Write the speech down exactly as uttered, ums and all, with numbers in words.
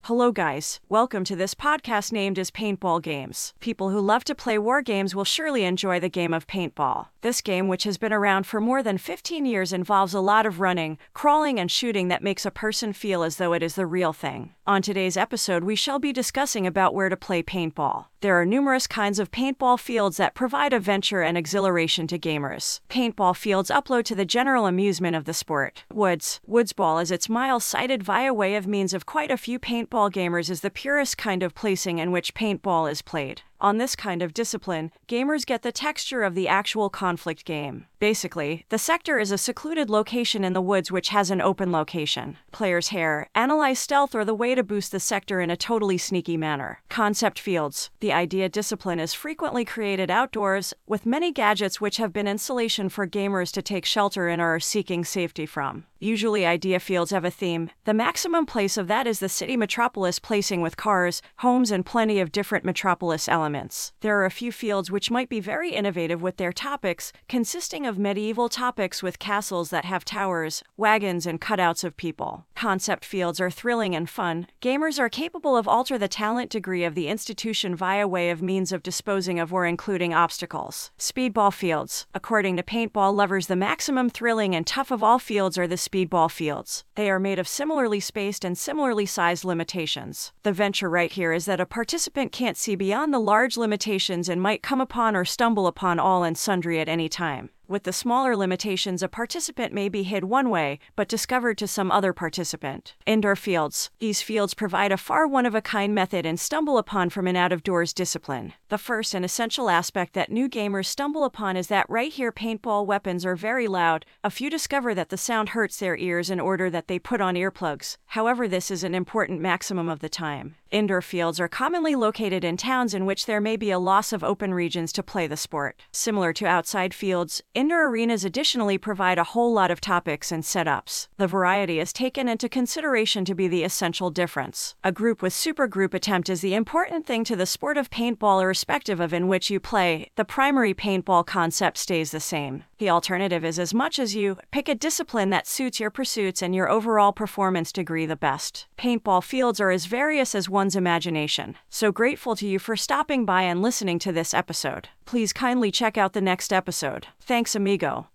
Hello guys, welcome to this podcast named as Paintball Games. People who love to play war games will surely enjoy the game of paintball. This game, which has been around for more than fifteen years, involves a lot of running, crawling, and shooting that makes a person feel as though it is the real thing. On today's episode, we shall be discussing about where to play paintball. There are numerous kinds of paintball fields that provide adventure and exhilaration to gamers. Paintball fields upload to the general amusement of the sport. Woods. Woodsball, as its miles-cited via way of means of quite a few paintball gamers, is the purest kind of placing in which paintball is played. On this kind of discipline, gamers get the texture of the actual conflict game. Basically, the sector is a secluded location in the woods which has an open location. Players hair, analyze stealth or the way to boost the sector in a totally sneaky manner. Concept fields. The idea discipline is frequently created outdoors, with many gadgets which have been insulation for gamers to take shelter in or are seeking safety from. Usually idea fields have a theme. The maximum place of that is the city metropolis placing with cars, homes, and plenty of different metropolis elements. There are a few fields which might be very innovative with their topics, consisting of medieval topics with castles that have towers, wagons, and cutouts of people. Concept fields are thrilling and fun. Gamers are capable of alter the talent degree of the institution via way of means of disposing of or including obstacles. Speedball fields. According to paintball lovers, the maximum thrilling and tough of all fields are the speedball fields. They are made of similarly spaced and similarly sized limitations. The venture right here is that a participant can't see beyond the large limitations and might come upon or stumble upon all and sundry at any time. With the smaller limitations, a participant may be hid one way, but discovered to some other participant. Indoor fields. These fields provide a far one-of-a-kind method and stumble upon from an out-of-doors discipline. The first and essential aspect that new gamers stumble upon is that right here paintball weapons are very loud. A few discover that the sound hurts their ears in order that they put on earplugs. However, this is an important maximum of the time. Indoor fields are commonly located in towns in which there may be a loss of open regions to play the sport. Similar to outside fields, indoor arenas additionally provide a whole lot of topics and setups. The variety is taken into consideration to be the essential difference. A group with supergroup attempt is the important thing to the sport of paintball, irrespective of in which you play. The primary paintball concept stays the same. The alternative is as much as you pick a discipline that suits your pursuits and your overall performance degree the best. Paintball fields are as various as one's imagination. So grateful to you for stopping by and listening to this episode. Please kindly check out the next episode. Thanks, amigo.